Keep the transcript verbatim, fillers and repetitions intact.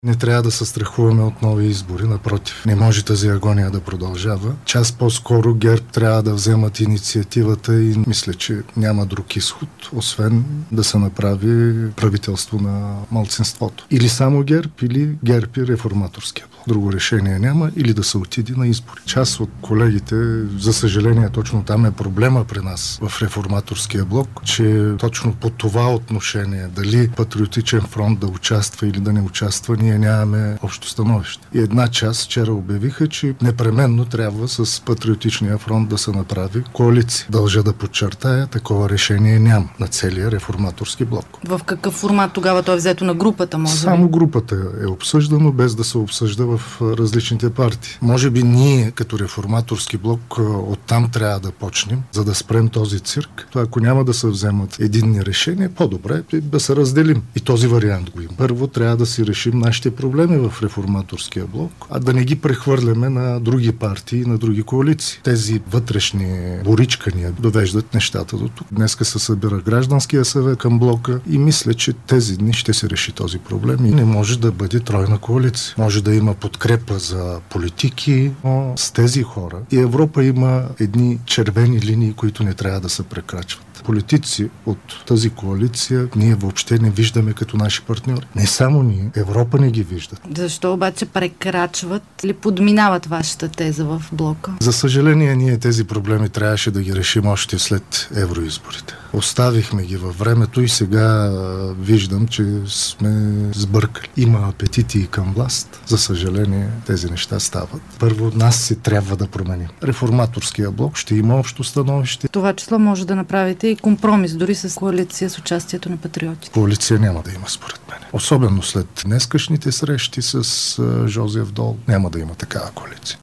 Не трябва да се страхуваме от нови избори, напротив. Не може тази агония да продължава. Час по-скоро ГЕРБ трябва да вземат инициативата и мисля, че няма друг изход, освен да се направи правителство на малцинството. Или само ГЕРБ, или ГЕРБ и реформаторския блок. Друго решение няма, или да се отиде на избори. Част от колегите, за съжаление, точно там е проблема при нас в реформаторския блок, че точно по това отношение, дали Патриотичен фронт да участва или да не участва, ние нямаме общо становище. И една част вчера обявиха, че непременно трябва с Патриотичния фронт да се направи коалиция. Дължа да подчертая, такова решение няма на целия реформаторски блок. В какъв формат тогава той е взето на групата, може би? Само групата е обсъждано, без да се обсъжда в различните партии. Може би ние, като реформаторски блок, оттам трябва да почнем, за да спрем този цирк. То ако няма да се вземат единни решения, по-добре е да се разделим. И този вариант го има. Първо трябва да си решим нашите проблеми в реформаторския блок, а да не ги прехвърляме на други партии, на други коалиции. Тези вътрешни боричкания довеждат нещата до тук. Днеска се събира гражданския съвет към блока и мисля, че тези дни ще се реши този проблем и не може да бъде тройна коалиция. Може да има подкрепа за политики, но с тези хора и Европа има едни червени линии, които не трябва да се прекрачват. Политици от тази коалиция ние въобще не виждаме като наши партньори. Не само ние, Европа не ги вижда. Защо обаче прекрачват или подминават вашата теза в блока? За съжаление, ние тези проблеми трябваше да ги решим още след евроизборите. Оставихме ги във времето и сега виждам, че сме сбъркали. Има апетити и към власт. За съжаление, тези неща стават. Първо, нас се трябва да променим. Реформаторския блок ще има общо становище. Това число може да направите и компромис, дори с коалиция с участието на патриотите. Коалиция няма да има, според мен. Особено след днескашните срещи с Жозеф Дол, няма да има такава коалиция.